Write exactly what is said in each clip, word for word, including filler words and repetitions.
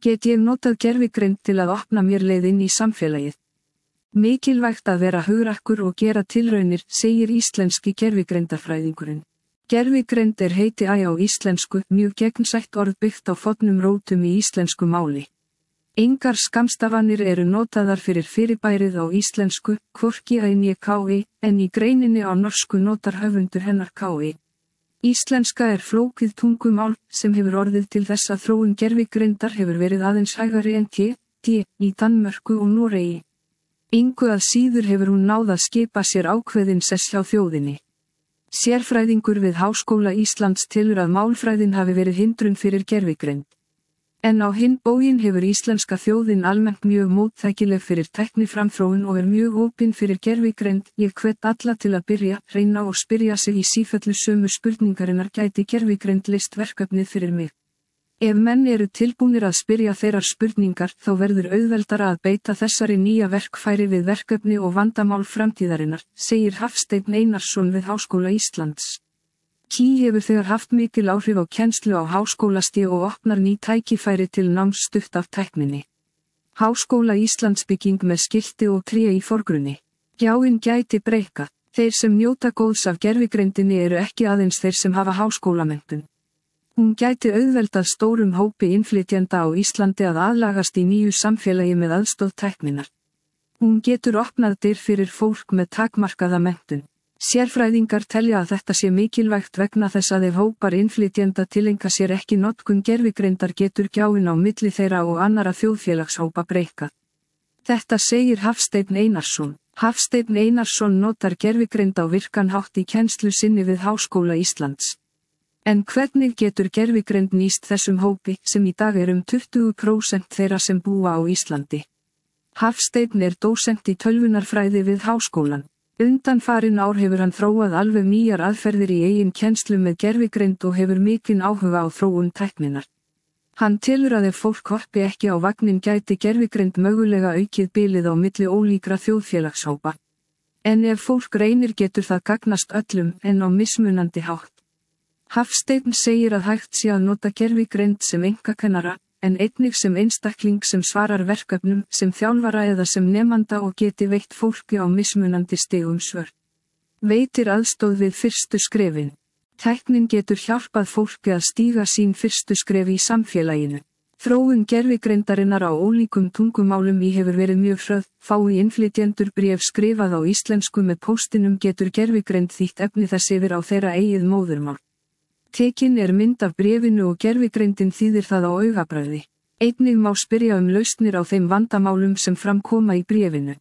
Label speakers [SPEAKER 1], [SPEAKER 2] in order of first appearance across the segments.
[SPEAKER 1] Get ég notað gervigreind til að opna mér leið inn í samfélagið? Mikilvægt að vera hugrakkur og gera tilraunir, segir íslenski gervigreindarfræðingurinn. Gervigreind er heiti æ á íslensku, mjög gegnsætt orð byggt á fornum rótum í íslensku máli. Engar skammstafanir eru notaðar fyrir fyrirbærið á íslensku, hvorki æ né kái, en í greininni á norsku notar höfundur hennar kái. Íslenska er flókið tungumál, sem hefur orðið til þess að þróun gervigreindar hefur verið aðeins hægari en t, t, í Danmörku og Noregi. Engu að síður hefur hún náð að skipa sér ákveðin sess hjá þjóðinni. Sérfræðingur við Háskóla Íslands telur að málfræðin hafi verið hindrun fyrir gervigreind. En á hinn bóginn hefur íslenska þjóðin almennt mjög móttækileg fyrir tækniframþróun og er mjög opin fyrir gervigreind. Ég hvet alla til að byrja, reyna og spyrja sig í sífellu sömu spurningarinnar: gæti gervigreind leyst verkefnið fyrir mig? Ef menn eru tilbúnir að spyrja þeirrar spurningar, þá verður auðveldara að beita þessari nýja verkfæri við verkefni og vandamál framtíðarinnar, segir Hafsteinn Einarsson við Háskóla Íslands. Ký hefur þegar haft mikil áhrif á kennslu á háskólastigi og opnar ný tækifæri til náms stutt af tækninni. Háskóla Íslands bygging með skilti og tré í forgrunni. Gjáin gæti breyka. Þeir sem njóta góðs af gervigreindinni eru ekki aðeins þeir sem hafa háskólamenntun. Hún gæti auðveldað stórum hópi innflytjenda á Íslandi að aðlagast í nýju samfélagi með aðstoð tækninnar. Hún getur opnað dyr fyrir fólk með takmarkaða menntun. Sérfræðingar telja að þetta sé mikilvægt vegna þess að ef hópar innflytjenda tileinka sér ekki notkun gervigreindar getur gjáin á milli þeirra og annara þjóðfélagshópa breikað. Þetta segir Hafsteinn Einarsson. Hafsteinn Einarsson notar gervigreind á virkan hátt í kennslu sinni við Háskóla Íslands. En hvernig getur gervigreind nýst þessum hópi, sem í dag er um tuttugu prósent þeirra sem búa á Íslandi? Hafsteinn er dósent í tölvunarfræði við háskólan. Undanfarin ár hefur hann þróað alveg nýjar aðferðir í eigin kennslu með gervigreind og hefur mikinn áhuga á þróun tækninnar. Hann telur að ef fólk hoppi ekki á vagnin gæti gervigreind mögulega aukið bilið á milli ólíkra þjóðfélagshópa. En ef fólk reynir getur það gagnast öllum en á mismunandi hátt. Hafsteinn segir að hægt sé að nota gervigreind sem einkakennara, en einnig sem einstakling sem svarar verkefnum, sem þjálfara eða sem nemanda og geti veitt fólki á mismunandi stigum svör. Veitir aðstoð við fyrstu skrefin. Tæknin getur hjálpað fólki að stíga sín fyrstu skref í samfélaginu. Þróun gervigreindarinnar á ólíkum tungumálum í hefur verið mjög hröð. Fái innflytjendur bréf skrifað á íslensku með póstinum getur gervigreind þýtt efni þess yfir á þeirra eigið móðurmál. Tekin er mynd af bréfinu og gervigreindin þýðir það á augabragði. Einnig má spyrja um lausnir á þeim vandamálum sem fram koma í bréfinu.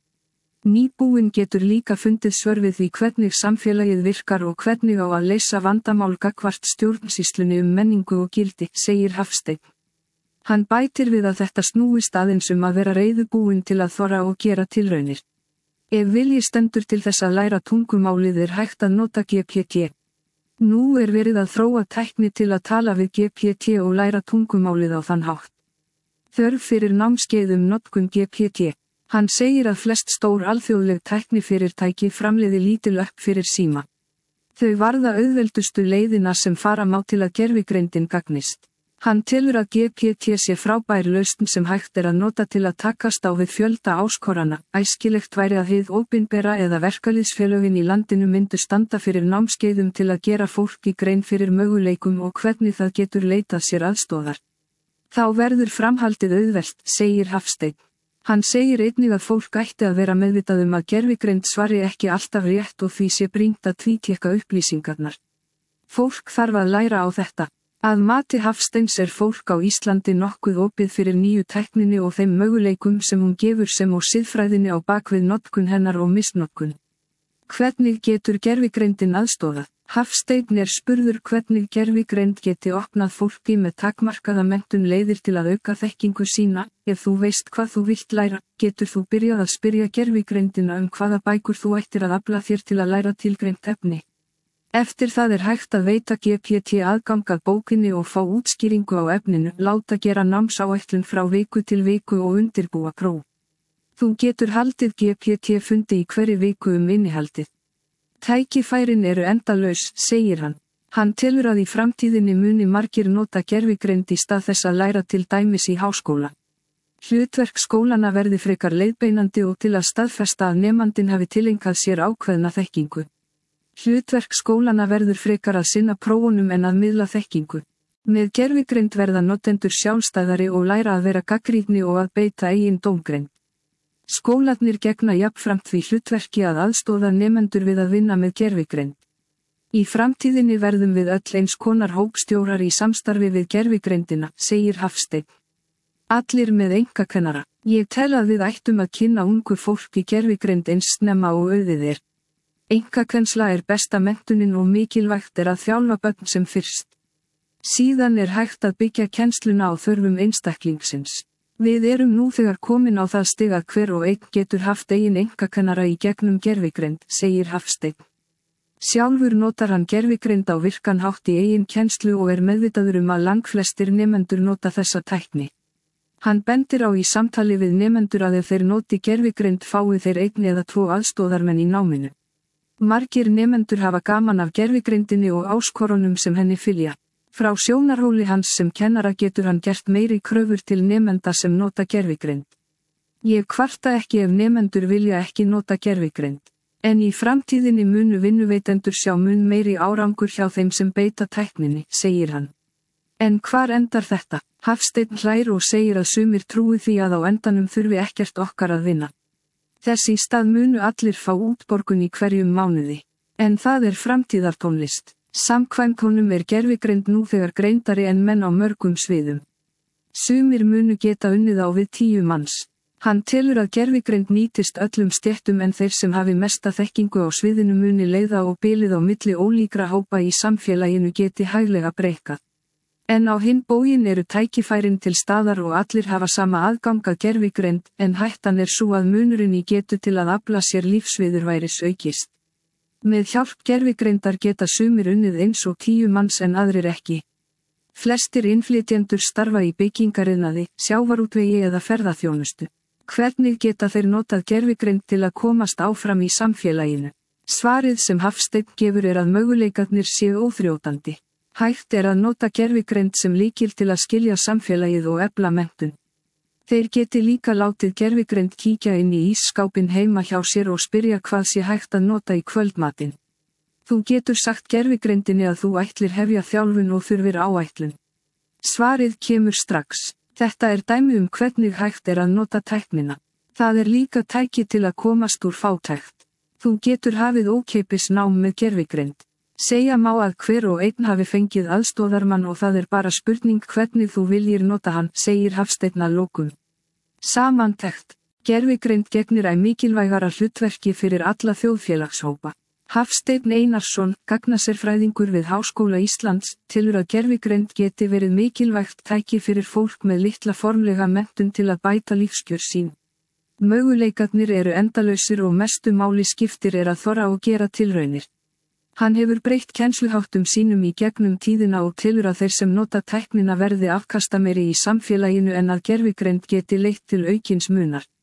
[SPEAKER 1] Nýbúinn getur líka fundið svör við því hvernig samfélagið virkar og hvernig á að leysa vandamál gagnvart stjórnsýslunni um menningu og gildi, segir Hafsteinn. Hann bætir við að þetta snúist aðeins um að vera reiðubúinn til að þora og gera tilraunir. Ef vilji stendur til þess að læra tungumálið er hægt að nota G P T. Nú er verið að þróa tækni til að tala við G P T og læra tungumálið á þann hátt. Þörf fyrir námskeið um notkun G P T. Hann segir að flest stór alþjóðleg tæknifyrirtæki framleiði lítil upp fyrir síma. Þau varða auðveldustu leiðina sem fara má til að gervigreindin gagnist. Hann telur að G P T sé frábær lausn sem hægt er að nota til að takast á við fjölda áskorana. Æskilegt væri að hið opinbera eða verkalýðsfélögin í landinu myndu standa fyrir námskeiðum til að gera fólki grein fyrir möguleikum og hvernig það getur leitað sér aðstoðar. Þá verður framhaldið auðvelt, segir Hafsteinn. Hann segir einnig að fólk ætti að vera meðvitað um að gervigreind svari ekki alltaf rétt og því sé brýnt að tvítékka upplýsingarnar. Fólk þarf að læra á þetta. Að mati Hafsteins er fólk á Íslandi nokkuð opið fyrir nýju tækninni og þeim möguleikum sem hún gefur sem og siðfræðinni á bakvið notkun hennar og misnotkun. Hvernig getur gervigreindin aðstoðað? Hafsteinn er spurður hvernig gervigreind geti opnað fólki með takmarkaða menntun leiðir til að auka þekkingu sína. Ef þú veist hvað þú vilt læra, getur þú byrjað að spyrja gervigreindina um hvaða bækur þú ættir að afla þér til að læra tilgreint efni. Eftir það er hægt að veita G P T aðgang að bókinni og fá útskýringu á efninu, láta gera námsáætlun frá viku til viku og undirbúa próf. Þú getur haldið G P T fundi í hverri viku um innihaldið. Tækifærin eru endalaus, segir hann. Hann telur að í framtíðinni muni margir nota gervigreind í stað þess að læra til dæmis í háskóla. Hlutverk skólana verði frekar leiðbeinandi og til að staðfesta að nemandinn hafi tileinkað sér ákveðna þekkingu. Hlutverk skólana verður frekar að sinna prófunum en að miðla þekkingu. Með gervigreind verða notendur sjálfstæðari og læra að vera gagnrýnni og að beita eigin dómgreind. Skólarnir gegna jafnframt því hlutverki að aðstoða nemendur við að vinna með gervigreind. Í framtíðinni verðum við öll eins konar hópstjórar í samstarfi við gervigreindina, segir Hafsteinn. Allir með einkakennara. Ég tel að við ættum að kynna ungu fólki gervigreind eins snemma og auðið er. Einkakennsla er besta menntunin og mikilvægt er að þjálfa börn sem fyrst. Síðan er hægt að byggja kennsluna á þörfum einstaklingsins. Við erum nú þegar komin á það stig að hver og einn getur haft eigin einkakennara í gegnum gervigreind, segir Hafsteinn. Sjálfur notar hann gervigreind á virkan hátt í eigin kennslu og er meðvitaður um að langflestir nemendur nota þessa tækni. Hann bendir á í samtali við nemendur að ef þeir noti gervigreind fái þeir einn eða tvo aðstoðarmenn í náminu. Margir nemendur hafa gaman af gervigreindinni og áskorunum sem henni fylgja. Frá sjónarhóli hans sem kennara getur hann gert meiri kröfur til nemenda sem nota gervigreind. Ég kvarta ekki ef nemendur vilja ekki nota gervigreind. En í framtíðinni munu vinnuveitendur sjá mun meiri árangur hjá þeim sem beita tækninni, segir hann. En hvar endar þetta? Hafsteinn hlær og segir að sumir trúi því að á endanum þurfi ekkert okkar að vinna. Þess í stað munu allir fá útborgun í hverjum mánuði. En það er framtíðartónlist. Samkvæmt honum er gervigreind nú þegar greindari en menn á mörgum sviðum. Sumir munu geta unnið á við tíu manns. Hann telur að gervigreind nýtist öllum stéttum en þeir sem hafi mesta þekkingu á sviðinu muni leiða og bilið á milli ólíkra hópa í samfélaginu geti hæglega breikkað. En á hinn bóginn eru tækifærin til staðar og allir hafa sama aðgang að gervigreind, en hættan er sú að munurinn í getu til að afla sér lífsviðurværis aukist. Með hjálp gervigreindar geta sumir unnið eins og tíu manns en aðrir ekki. Flestir innflytjendur starfa í byggingariðnaði, sjávarútvegi eða ferðaþjónustu. Hvernig geta þeir notað gervigreind til að komast áfram í samfélaginu? Svarið sem Hafsteinn gefur er að möguleikarnir séu óþrjótandi. Hægt er að nota gervigreind sem lykil til að skilja samfélagið og efla menntun. Þeir geti líka látið gervigreind kíkja inn í ísskápinn heima hjá sér og spyrja hvað sé hægt að nota í kvöldmatinn. Þú getur sagt gervigreindinni að þú ætlir hefja þjálfun og þurfir áætlun. Svarið kemur strax. Þetta er dæmi um hvernig hægt er að nota tæknina. Það er líka tæki til að komast úr fátækt. Þú getur hafið ókeypis nám með gervigreind. Segja má að hver og einn hafi fengið aðstoðarmann og það er bara spurning hvernig þú viljir nota hann, segir Hafsteinn að lokum. Samantekt. Gervigreind gegnir æ mikilvægara hlutverki fyrir alla þjóðfélagshópa. Hafsteinn Einarsson, gagnasérfræðingur við Háskóla Íslands, telur að gervigreind geti verið mikilvægt tæki fyrir fólk með litla formlega menntun til að bæta lífskjör sín. Möguleikarnir eru endalausir og mestu máli skiptir er að þora og gera tilraunir. Hann hefur breytt kennsluháttum sínum í gegnum tíðina og telur að þeir sem nota tæknina verði afkastameiri í samfélaginu en að gervigreind geti leitt til aukins munar.